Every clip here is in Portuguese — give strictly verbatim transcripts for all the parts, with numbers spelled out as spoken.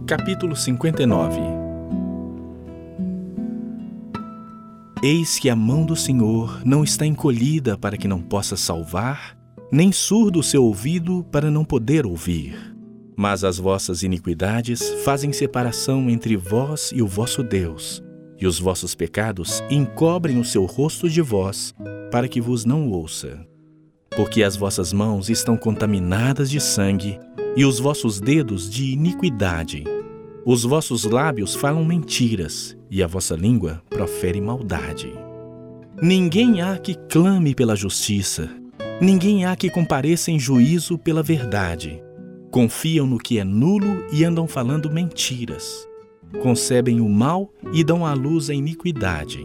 Capítulo cinquenta e nove. Eis que a mão do Senhor não está encolhida para que não possa salvar, nem surdo o seu ouvido para não poder ouvir. Mas as vossas iniquidades fazem separação entre vós e o vosso Deus, e os vossos pecados encobrem o seu rosto de vós, para que vos não ouça. Porque as vossas mãos estão contaminadas de sangue, e os vossos dedos de iniquidade. Os vossos lábios falam mentiras, e a vossa língua profere maldade. Ninguém há que clame pela justiça, ninguém há que compareça em juízo pela verdade. Confiam no que é nulo e andam falando mentiras. Concebem o mal e dão à luz a iniquidade.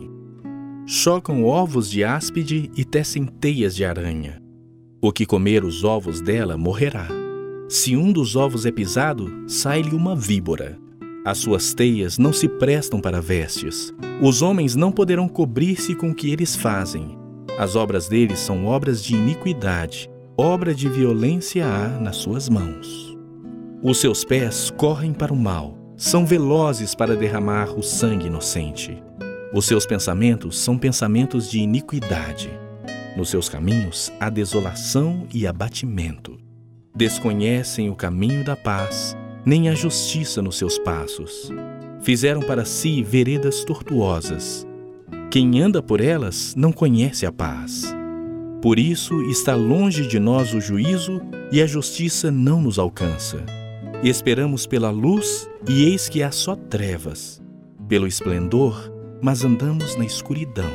Chocam ovos de áspide e tecem teias de aranha. O que comer os ovos dela morrerá. Se um dos ovos é pisado, sai-lhe uma víbora. As suas teias não se prestam para vestes. Os homens não poderão cobrir-se com o que eles fazem. As obras deles são obras de iniquidade. Obra de violência há nas suas mãos. Os seus pés correm para o mal. São velozes para derramar o sangue inocente. Os seus pensamentos são pensamentos de iniquidade. Nos seus caminhos há desolação e abatimento. Desconhecem o caminho da paz, nem a justiça nos seus passos. Fizeram para si veredas tortuosas. Quem anda por elas não conhece a paz. Por isso está longe de nós o juízo e a justiça não nos alcança. Esperamos pela luz e eis que há só trevas. Pelo esplendor, mas andamos na escuridão.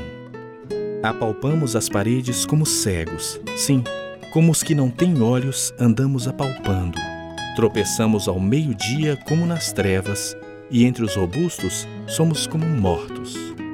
Apalpamos as paredes como cegos, sim, como os que não têm olhos andamos apalpando. Tropeçamos ao meio-dia como nas trevas, e entre os robustos somos como mortos.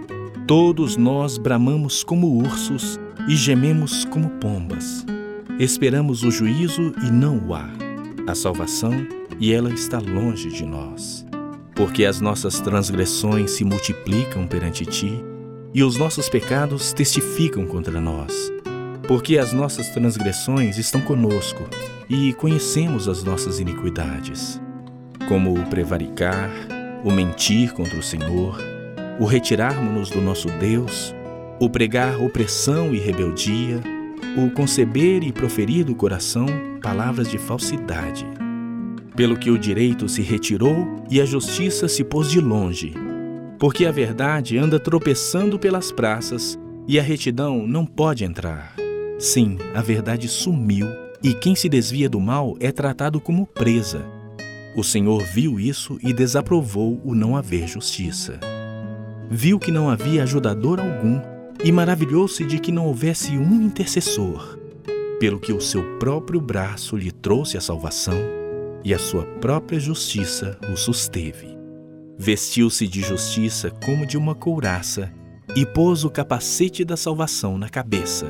Todos nós bramamos como ursos e gememos como pombas. Esperamos o juízo e não o há, a salvação, e ela está longe de nós. Porque as nossas transgressões se multiplicam perante ti, e os nossos pecados testificam contra nós. Porque as nossas transgressões estão conosco, e conhecemos as nossas iniquidades. Como o prevaricar, o mentir contra o Senhor, o retirarmos-nos do nosso Deus, o pregar opressão e rebeldia, o conceber e proferir do coração palavras de falsidade. Pelo que o direito se retirou e a justiça se pôs de longe. Porque a verdade anda tropeçando pelas praças e a retidão não pode entrar. Sim, a verdade sumiu e quem se desvia do mal é tratado como presa. O Senhor viu isso e desaprovou o não haver justiça. Viu que não havia ajudador algum e maravilhou-se de que não houvesse um intercessor. Pelo que o seu próprio braço lhe trouxe a salvação e a sua própria justiça o susteve. Vestiu-se de justiça como de uma couraça e pôs o capacete da salvação na cabeça.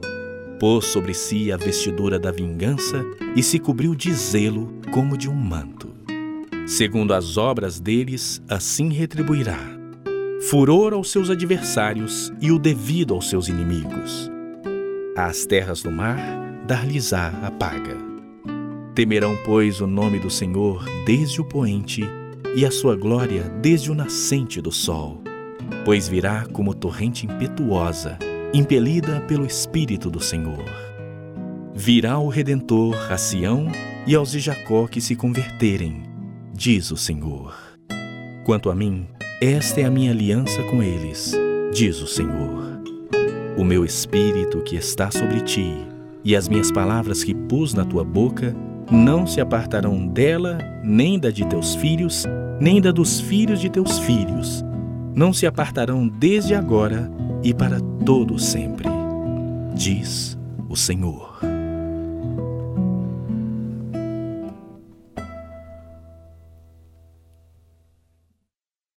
Pôs sobre si a vestidura da vingança e se cobriu de zelo como de um manto. Segundo as obras deles, assim retribuirá. Furor aos seus adversários e o devido aos seus inimigos. Às terras do mar, dar-lhes-á a paga. Temerão, pois, o nome do Senhor desde o poente e a sua glória desde o nascente do sol. Pois virá como torrente impetuosa, impelida pelo Espírito do Senhor. Virá o Redentor a Sião e aos de Jacó que se converterem, diz o Senhor. Quanto a mim, esta é a minha aliança com eles, diz o Senhor. O meu Espírito que está sobre ti e as minhas palavras que pus na tua boca não se apartarão dela, nem da de teus filhos, nem da dos filhos de teus filhos. Não se apartarão desde agora e para todo sempre, diz o Senhor.